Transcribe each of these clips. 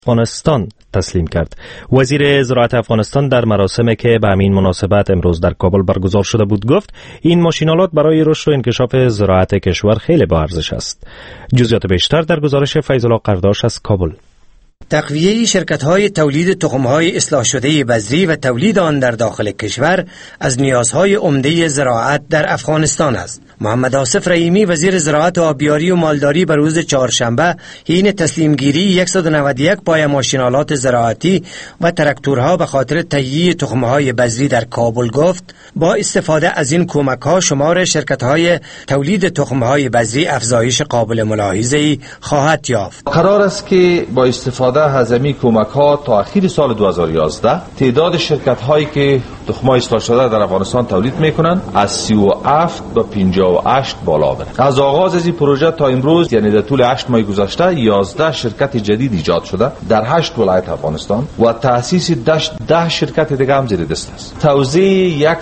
افغانستان تسلیم کرد. وزیر زراعت افغانستان در مراسمی که به همین مناسبت امروز در کابل برگزار شده بود گفت این ماشین‌آلات برای رشد و انکشاف زراعت کشور خیلی با ارزش است. جزئیات بیشتر در گزارش فیض الله قرداش از کابل. تقویه شرکت‌های تولید تخم‌های اصلاح شده بذری و تولید آن در داخل کشور از نیازهای عمده زراعت در افغانستان است. محمد آصف رحیمی وزیر زراعت و آبیاری و مالداری بر روز چهارشنبه حین تسلیم گیری 191 پای ماشین‌آلات زراعتی و تراکتورها به خاطر تهیه تخم‌های بذری در کابل گفت با استفاده از این کمک‌ها شمار شرکت‌های تولید تخم‌های بذری افزایش قابل ملاحظه‌ای خواهد یافت. قرار است که با استفاده از این کمک‌ها تا اخیر سال 2011 تعداد شرکت‌هایی که تخم‌های اصلاح شده در افغانستان تولید می‌کنند از 37 به 58 بالا بره. از آغاز از این پروژه تا امروز یعنی در طول 8 ماه گذشته 11 شرکت جدید ایجاد شده در 8 ولایت افغانستان و تأسیس 10 شرکت دیگه هم زیر دست است. توزیع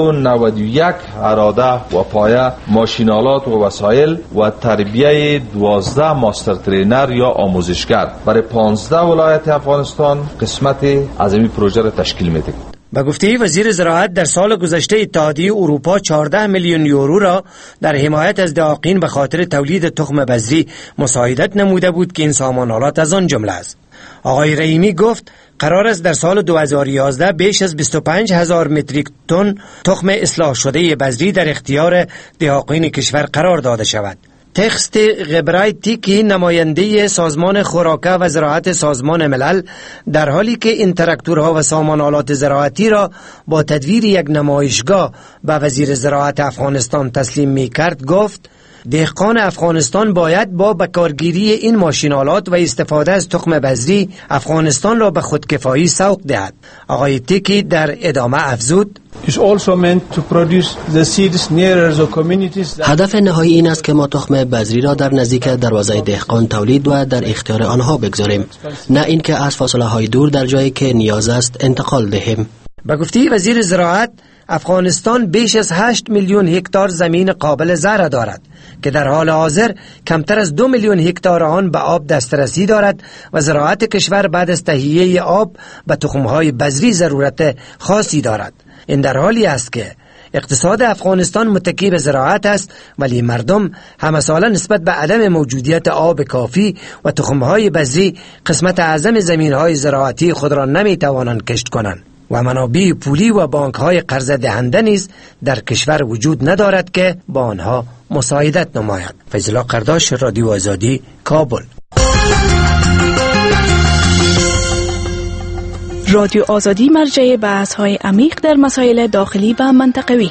191 اراده و پایه ماشین‌آلات و وسایل و تربیه 12 ماستر ترینر یا آموزشگر برای 15 ولایت افغانستان قسمت از این پروژه را تشکیل میده. به گفته وزیر زراعت در سال گذشته اتحادیه اروپا 14 میلیون یورو را در حمایت از دهقان به خاطر تولید تخم بذری مساعدت نموده بود که این سامان‌آلات از آن جمله است. آقای رحیمی گفت قرار است در سال 2011 بیش از 25,000 متریک تن تخم اصلاح شده بذری در اختیار دهقان کشور قرار داده شود. تخست غبرایتی که نماینده سازمان خوراکه و زراعت سازمان ملل در حالی که این تراکتورها و سامان‌آلات زراعتی را با تدویر یک نمایشگاه به وزیر زراعت افغانستان تسلیم می کرد گفت دهقان افغانستان باید با بکارگیری این ماشین‌آلات و استفاده از تخم بذری افغانستان را به خودکفایی سوق دهد. آقای تیکی در ادامه افزود هدف نهایی این است که ما تخم بذری را در نزدیک دروازه دهقان تولید و در اختیار آنها بگذاریم، نه اینکه از فاصله های دور در جایی که نیاز است انتقال دهیم. به گفته وزیر زراعت افغانستان بیش از 8 میلیون هکتار زمین قابل زرع دارد که در حال حاضر کمتر از 2 میلیون هکتار آن به آب دسترسی دارد و زراعت کشور بعد از تهیه آب به تخم‌های بذری ضرورت خاصی دارد. این در حالی است که اقتصاد افغانستان متکی به زراعت است، ولی مردم همساله نسبت به عدم موجودیت آب کافی و تخم‌های بذری قسمت اعظم زمین‌های زراعتی خود را نمی‌توانند کشت کنند و منابع پولی و بانک‌های قرض دهنده نیز در کشور وجود ندارد که با آنها مساعدت نماید. فیض الله قرداش، رادیو آزادی، کابل. رادیو آزادی مرجع بحث‌های عمیق در مسائل داخلی و منطقوی.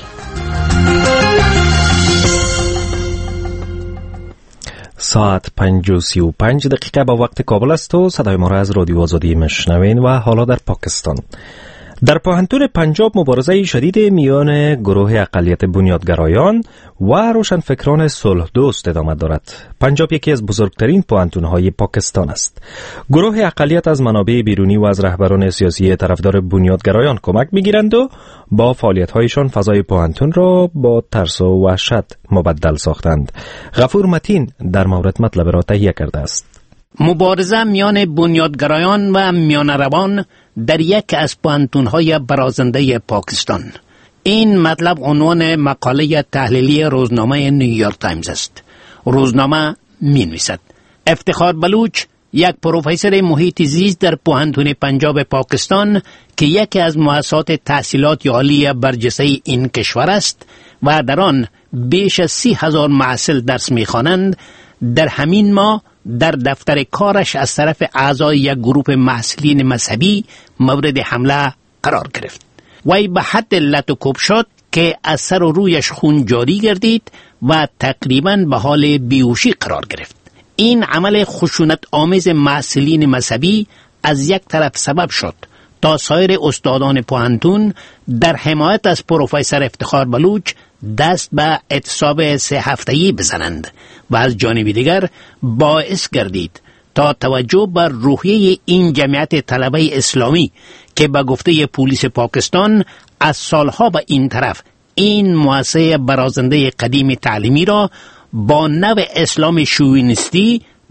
ساعت 5:35 به وقت کابل است و صدای ما را از رادیو آزادی میشنوین. و حالا در پاکستان در پوهنتون پنجاب مبارزه شدید میان گروه اقلیت بنیادگرایان و روشنفکران صلح دوست ادامه دارد. پنجاب یکی از بزرگترین پوهنتون‌های پاکستان است. گروه اقلیت از منابع بیرونی و از رهبران سیاسی طرفدار بنیادگرایان کمک می‌گیرند و با فعالیت‌هایشان فضای پوهنتون را با ترس و وحشت مبدل ساختند. غفور متین در مورد مطلب را تهیه کرده است. مبارزه میان بنیادگرایان و میانروان در یک از پوهنتون‌های برازنده پاکستان. این مطلب عنوان مقاله تحلیلی روزنامه نیویورک تایمز است. روزنامه می‌نویسد افتخار بلوچ، یک پروفسور محیط زیست در پوهنتون پنجاب پاکستان که یکی از مؤسسات تحصیلات عالی برجسته این کشور است و در آن بیش از 30,000 محصل درس می‌خوانند، در همین ماه در دفتر کارش از طرف اعضای یک گروه محصلین مذهبی مورد حمله قرار گرفت. وی به حد لط و کوب شد که از سر و رویش خون جاری گردید و تقریباً به حال بیهوشی قرار گرفت. این عمل خشونت آمیز محصلین مذهبی از یک طرف سبب شد تا سایر استادان پوهنتون در حمایت از پروفسور افتخار بلوچ دست به اعتصاب 3 هفته‌ای بزنند و از جانب دیگر باعث گردید تا توجه بر روحیه این جمعیت طلبه اسلامی که به گفته پلیس پاکستان از سالها به این طرف این مؤسسه برازنده قدیم تعلیمی را با نوع اسلام شوینستی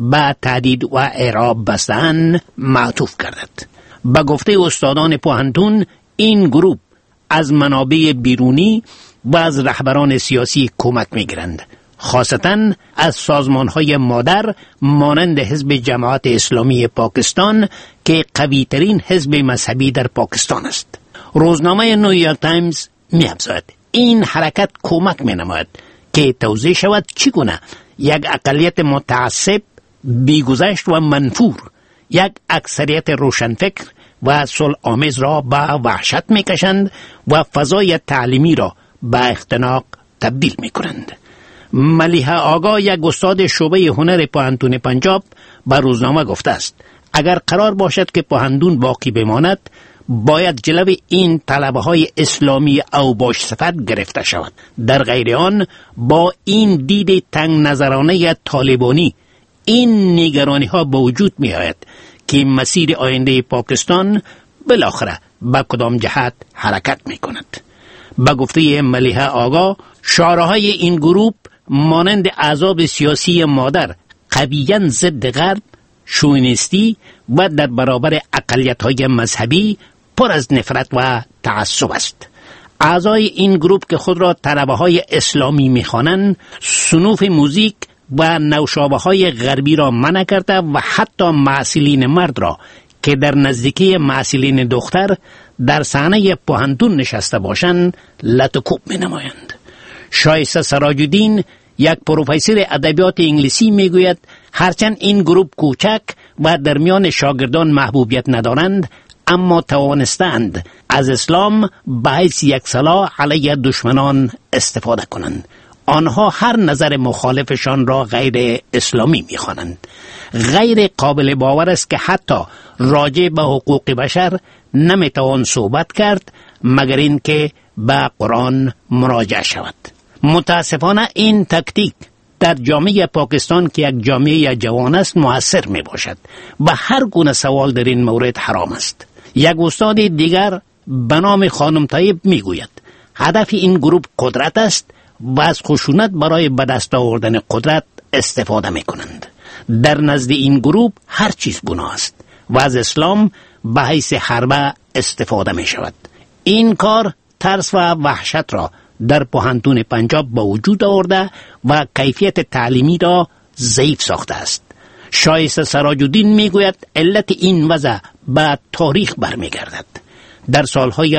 به تهدید و اعراب بستن معطوف گردد. به گفته استادان پوهنتون، این گروه از منابع بیرونی و از رهبران سیاسی کمک می‌گیرند، خاصتاً از سازمان‌های مادر مانند حزب جماعت اسلامی پاکستان که قوی‌ترین حزب مذهبی در پاکستان است. روزنامه نیویورک تایمز می‌افزاید این حرکت کمک می‌نماید که توضیح شود چگونه یک اقلیت متعصب، بیگذشت و منفور یک اکثریت روشنفکر و صلح‌آمیز را به وحشت می‌کشند و فضای تعلیمی را به اختناق تبدیل می‌کنند. ملیحه آقا، یک استاد شعبه هنر پوهنتون پنجاب، به روزنامه گفته است اگر قرار باشد که پوهنتون باقی بماند، باید جلوی این طلبه‌های اسلامی اوباش صفت گرفته شود. در غیر آن با این دید تنگ نظرانه طالبانی این نگرانی‌ها به وجود می‌آید که مسیر آینده پاکستان بالاخره به کدام جهت حرکت می‌کند. به گفته ملیحه آقا، شعارهای این گروه مانند احزاب سیاسی مادر قویاً ضد غرب، شوونیستی و در برابر اقلیت‌های مذهبی پر از نفرت و تعصب است. اعضای این گروه که خود را طلبه‌های اسلامی می‌خوانند، صنوف موزیک و نوشابه‌های غربی را منع کرده و حتی محصلین مرد را که در نزدیکی محصلین دختر در صحنه پوهنتون نشسته باشند لطکوب می‌نمایند. شایسته سراج‌الدین، یک پروفسور ادبیات انگلیسی، میگوید هرچند این گروه کوچک و در میان شاگردان محبوبیت ندارند، اما توانستند از اسلام به حیث یک سلاح علیه دشمنان استفاده کنند. آنها هر نظر مخالفشان را غیر اسلامی می‌خوانند. غیر قابل باور است که حتی راجع به حقوق بشر نمیتوان صحبت کرد مگر اینکه به قرآن مراجعه شود. متاسفانه این تکتیک در جامعه پاکستان که یک جامعه جوان است مؤثر می باشد و هر گونه سوال در این مورد حرام است. یک استاد دیگر به نام خانم طیب می گوید هدف این گروه قدرت است و از خشونت برای به دست آوردن قدرت استفاده می کنند. در نزد این گروه هر چیز گناه است و از اسلام به حیث حربه استفاده می شود. این کار ترس و وحشت را در پوهنتون پنجاب با وجود آورده و کیفیت تعلیمی را ضعیف ساخته است. شایسته سراج‌الدین میگوید علت این وضع به تاریخ برمیگردد. در سالهای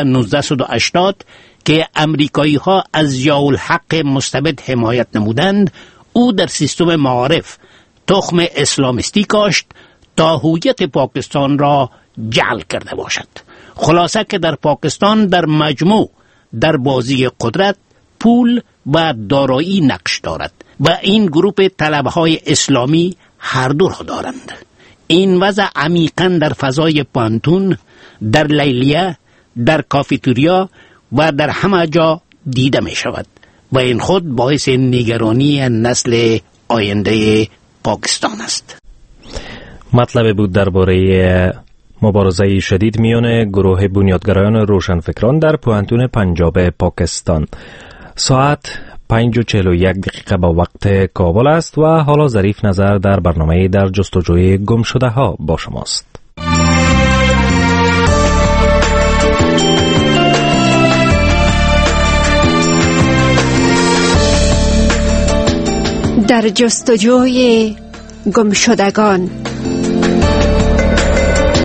1980 که امریکایی ها از ضیاءالحق مستبد حمایت نمودند، او در سیستم معارف تخم اسلامیستی کاشت تا هویت پاکستان را جعل کرده باشد. خلاصه که در پاکستان در مجموع در بازی قدرت، پول و دارایی نقش دارد و این گروه طلبه‌های اسلامی هر دو را دارند. این وضع عمیقاً در فضای پوهنتون، در لیلیه، در کافتریا و در همه جا دیده می شود و این خود باعث نگرانی نسل آینده پاکستان است. مطلب بود درباره مبارزه شدید میان گروه بنیادگرایان روشنفکران در پوهنتون پنجاب پاکستان. ساعت 5:41 با وقت کابل است و حالا ظریف نظر در برنامه در جستجوی گم شده ها با شماست. در جستجوی گم شدگان.